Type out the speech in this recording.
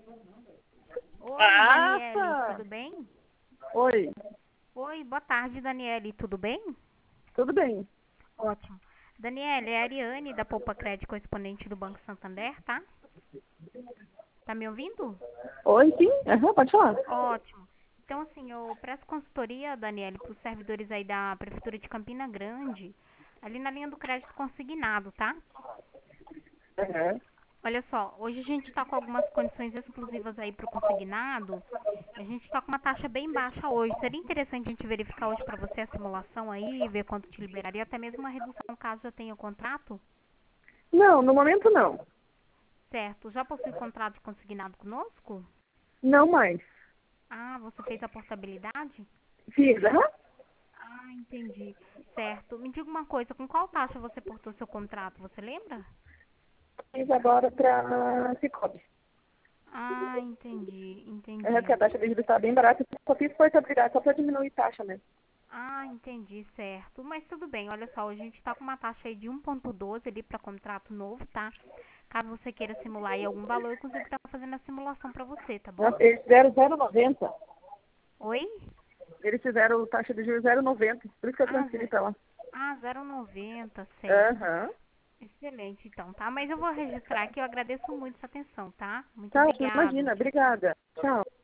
Oi, Daniele, Passa! tudo bem? Oi, Oi, boa tarde, Daniele, tudo bem? tudo bem? Ótimo. Daniele, é a Ariane da Poupa Crédito correspondente do Banco Santander, tá? Tá me ouvindo? Oi, sim? Aham, pode falar. Ótimo. Então, assim, eu presto consultoria, Daniele, para os servidores aí da Prefeitura de Campina Grande, ali na linha do crédito consignado, tá? Aham. Olha só, hoje a gente está com algumas condições exclusivas aí para o consignado. A gente está com uma taxa bem baixa hoje. Seria interessante a gente verificar hoje para você a simulação aí, ver quanto te liberaria, até mesmo uma redução caso já tenha o contrato? Não, no momento não. Certo. Já possui contrato consignado conosco? Não mais. Ah, você fez a portabilidade? Fiz, aham. Ah, entendi. Certo. Me diga uma coisa, com qual taxa você portou seu contrato, você lembra? Fiz agora para Cicobi. Ah, entendi, Aham, que entendi. a taxa de juros está bem barata. Só fiz portabilidade, só para diminuir taxa mesmo. Ah, entendi, certo. Mas tudo bem, olha só, a gente está com uma taxa aí de 1,12 ali para contrato novo, tá? Caso você queira simular aí algum valor, eu consigo estar fazendo a simulação para você, tá bom? Nossa, eles fizeram 0,90. Oi? Eles fizeram taxa de juros 0,90. Por isso que eu Ah, transferi para lá. 0,90, certo. Aham. Excelente, então, tá? Mas eu vou registrar aqui, eu agradeço muito sua atenção, tá? Muito Tá, obrigada. imagina. Tchau, tchau. Obrigada. Tchau.